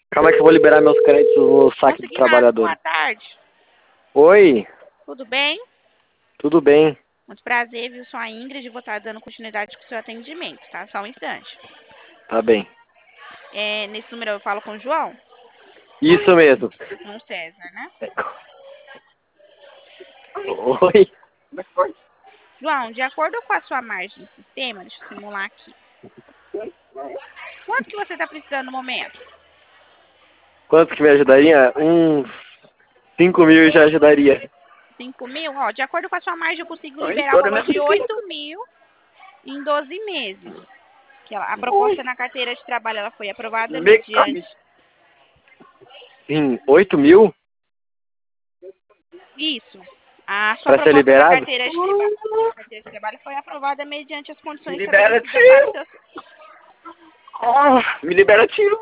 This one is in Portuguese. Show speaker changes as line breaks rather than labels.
Calma aí que eu vou liberar meus créditos no saque do
Consegui nada.
trabalhador.
Boa tarde.
Oi,
Tudo bem?
tudo bem?
Muito prazer, viu? Sou a Ingrid, vou estar dando continuidade com o seu atendimento, tá? Só um instante.
Tá bem.
Nesse número eu falo com o João?
Isso mesmo.
Com o César, né?
Oi.
João, de acordo com a sua margem de sistema, deixa eu simular aqui. Quanto que você está precisando no momento?
Quanto que me ajudaria? Uns 5.000 já ajudaria.
5.000? Ó, de acordo com a sua margem, eu consigo liberar o valor de 8.000 em 12 meses. A proposta na carteira de trabalho ela foi aprovada mediante...
Sim, 8.000
Isso. A sua
pra ser
proposta na
liberado?
carteira de trabalho foi aprovada mediante as condições estabelecidas para o seu...
Me libera tiro.